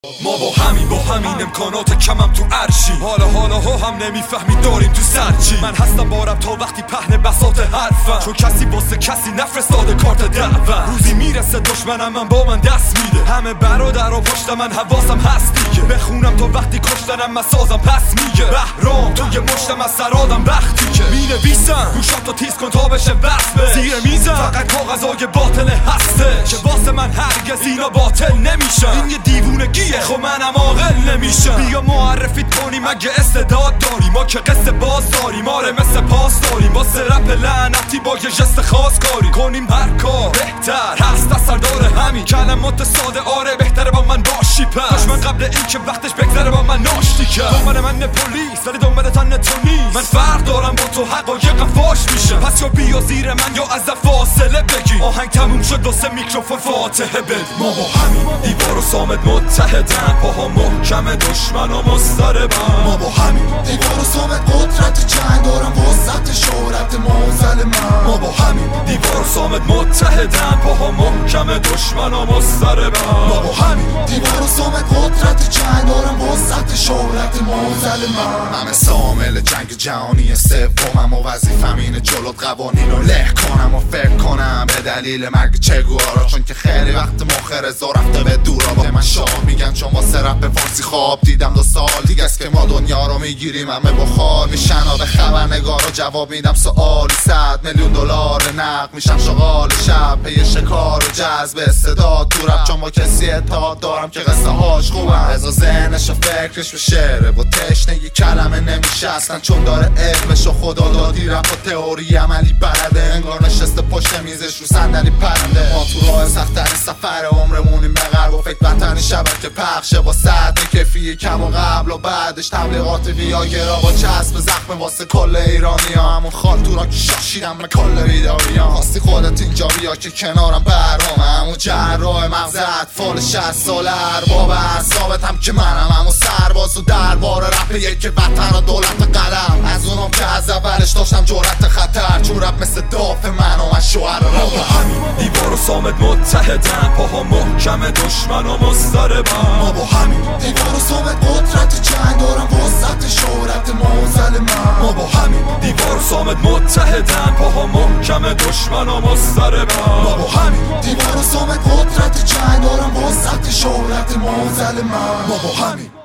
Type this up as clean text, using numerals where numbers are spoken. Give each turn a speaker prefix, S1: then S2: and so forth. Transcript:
S1: ما با همین امکانات کمم تو عرشی حالا هم نمیفهمی داریم تو سرچی من هستم بارم تا وقتی پهن بساط حرفم چون کسی واسه کسی نفرستاده کارت دعوت روزی میرسه دشمنم من با من دست میده همه برادر و پشت من حواسم هست دیگه بخونم تا وقتی کشتنم من سازم پس میگه بهرام تو یه مشتم از سرادم وقتی که مینویسم گوشاتو تیز کن تا بشه وصفه زیر میزم فقط کاغذای باطل هسته که واسه من هرگز اینا باطل نمیشن این یه دیوونگیه خب منم عاقل نمیشم بیا معرفیت کنیم اگه استعداد داری ما که قصه باز داریم آره مثل پاس داریم با رپ لعنتی با یه جست خاص کاری کنیم هر کار بهتر هست اثر داره همین کلمات ساده آره بهتره با من باشی پس من قبل این که وقتش بگذره با من ناشتی کرد دنبال من پلیس ولی دنبال تن تو نیست من فرق دارم با تو حقایقم فاش میشه پس یا بیا زیر من یا از فاصله بگی آهنگ تموم شد واسه میکروفون فاتحه بدی ما با همین دیوار و صامت متحدن پاها محکم دشمن و مضطربن
S2: ما با همین دیوار و صامت قدرت جنگ دارم وسط شهرت موزل من
S1: ما با همین دیوار و صامت متحدن پاها محکم دشمن و مضطربن
S2: ما با همین دیوار و صامت قدرت جنگ دارم وسط شهرت موزل من همه سامل جنگ جهانی سومم و وظیفم اینه جلوت قوانین رو له کنم و فکر کنم به دلیل مرگ چگوارا چون که خیلی وقت مخ رضا رفته به دورا به من شاه میگن چون واسه رپ فارسی خواب دیدم 2 سال دیگه است که ما دنیا رو میگیریم همه بخار میشن و به خبرنگارا جواب میدم سوالی 100 میلیون دلار نقد میشم شغال شب پی شکار و جذب استعداد تو رپ چون با کسی اتحاد دارم که قصه هاش خوبم رضا ذهنش و فکرش به شعره و تشنگی کلمه نمیشه اصلا چون داره علمش و خدا دادی رپ و تئوری عملی بلده انگار نشسته پشت میزش رو صندلی پرنده ما تو راه سخت‌ترین سفر عمرمونیم به غرب و فکر وطنی شبکه پخشه با سطح کیفی کم و قبل و بعدش تبلیغات ویاگرا با چسب زخم واسه کل ایرانی ها همون خالتورا که شاشیدم به کل بیداری ها خواستی خودت اینجا بیا که کنارم برام همون جراح مغز اطفال 60 ساله ارباب اعصابت هم که منم همون سرباز و دربار رپ یک وطن و دولت قلم از اونم که از اولش داشتم جرأت خطر چون رپ مثل دافع من و من شوهر
S1: ما با همین دیوار و صامت متحدن پاها محکم دشمن و مضطربن
S2: ما با همین دیوار و صامت قدرت جنگ دارم وسط شهرت موزل من
S1: ما با همین دیوار و صامت متحدن پاها محکم دشمن و مضطربن
S2: ما با همین دیوار و صامت قدرت جنگ دارم وسط شهرت موزل من
S1: ما با همین